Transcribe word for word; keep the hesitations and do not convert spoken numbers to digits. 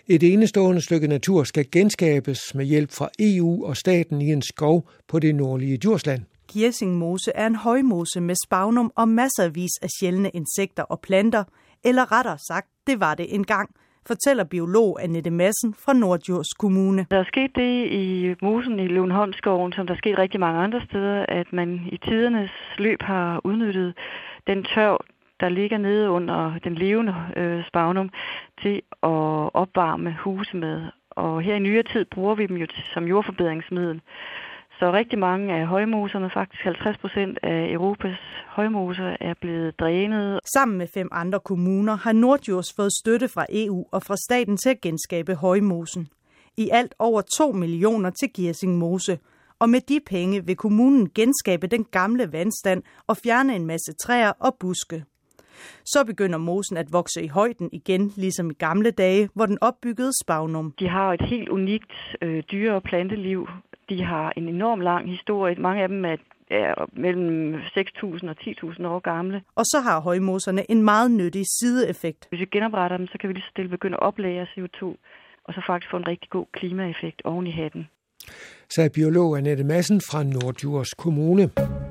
Et enestående stykke natur skal genskabes med hjælp fra E U og staten i en skov på det nordlige Djursland. Gjesing Mose er en højmose med spagnum og masservis af sjældne insekter og planter, eller rettere sagt, det var det engang, fortæller biolog Annette Madsen fra Norddjurs Kommune. Der er sket det i mosen i Løvenholmskoven, som der er sket rigtig mange andre steder, at man i tidernes løb har udnyttet den tørv, der ligger nede under den levende øh, spagnum, til at opvarme huse med. Og her i nyere tid bruger vi dem jo som jordforbedringsmiddel. Så rigtig mange af højmoserne, faktisk halvtreds procent af Europas højmoser, er blevet drænet. Sammen med fem andre kommuner har Norddjurs fået støtte fra E U og fra staten til at genskabe højmosen. I alt over to millioner til Gjesing Mose. Og med de penge vil kommunen genskabe den gamle vandstand og fjerne en masse træer og buske. Så begynder mosen at vokse i højden igen, ligesom i gamle dage, hvor den opbyggede spagnum. De har et helt unikt øh, dyre- og planteliv. De har en enorm lang historie. Mange af dem er, er mellem seks tusind og ti tusind år gamle. Og så har højmoserne en meget nyttig sideeffekt. Hvis vi genopretter dem, så kan vi lige så stille begynde at oplære C O to, og så faktisk få en rigtig god klimaeffekt oven i hatten. Sagde biolog Annette Madsen fra Norddjurs Kommune.